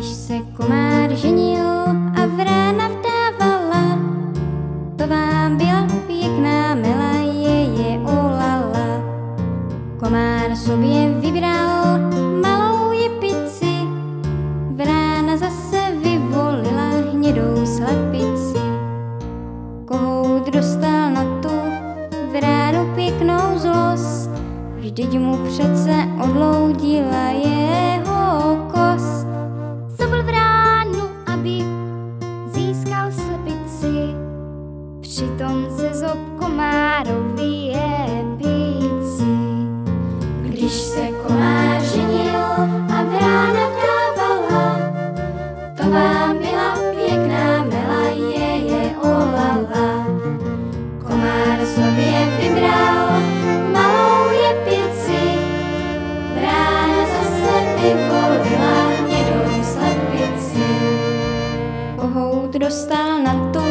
Když se komár ženil a vrána vdávala, to vám byla pěkná, milá je olala. Komár sobě vybral malou jepici, vrána zase vyvolila hnědou slepici. Kohout dostal na tu vránu pěknou zlost, vždyť mu přece odloudila jeho kost. Zabl vránu, aby získal slepici, přitom se zob komárovi jepici. Když se komár ženil a vrána vdávala, to vám byla pěkná, milá je olala. Komár sobě vybral malou jepici, vrána zase vyvolila hnědou slepici. Kohout dostal na tu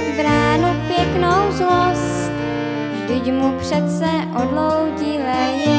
vránu pěknou zlost, vždyť mu přece odloudila